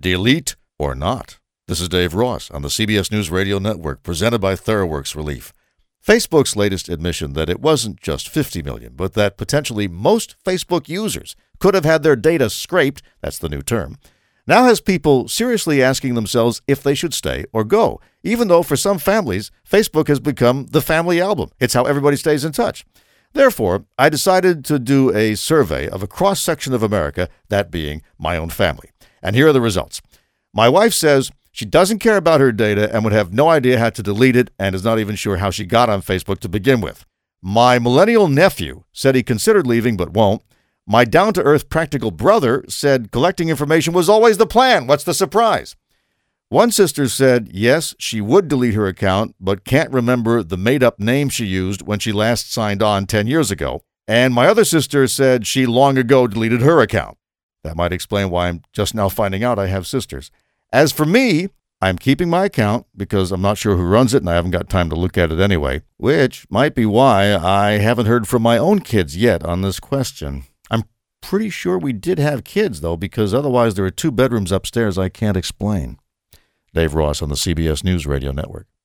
delete or not? This is Dave Ross on the CBS News Radio Network, presented by TheraWorks Relief. Facebook's latest admission that it wasn't just 50 million, but that potentially most Facebook users could have had their data scraped, that's the new term, now has people seriously asking themselves if they should stay or go, even though for some families, Facebook has become the family album. It's how everybody stays in touch. Therefore, I decided to do a survey of a cross-section of America, that being my own family. And here are the results. My wife says she doesn't care about her data and would have no idea how to delete it and is not even sure how she got on Facebook to begin with. My millennial nephew said he considered leaving but won't. My down-to-earth practical brother said collecting information was always the plan. What's the surprise? One sister said, yes, she would delete her account, but can't remember the made-up name she used when she last signed on 10 years ago. And my other sister said she long ago deleted her account. That might explain why I'm just now finding out I have sisters. As for me, I'm keeping my account because I'm not sure who runs it and I haven't got time to look at it anyway, which might be why I haven't heard from my own kids yet on this question. I'm pretty sure we did have kids, though, because otherwise there are 2 bedrooms upstairs I can't explain. Dave Ross on the CBS News Radio Network.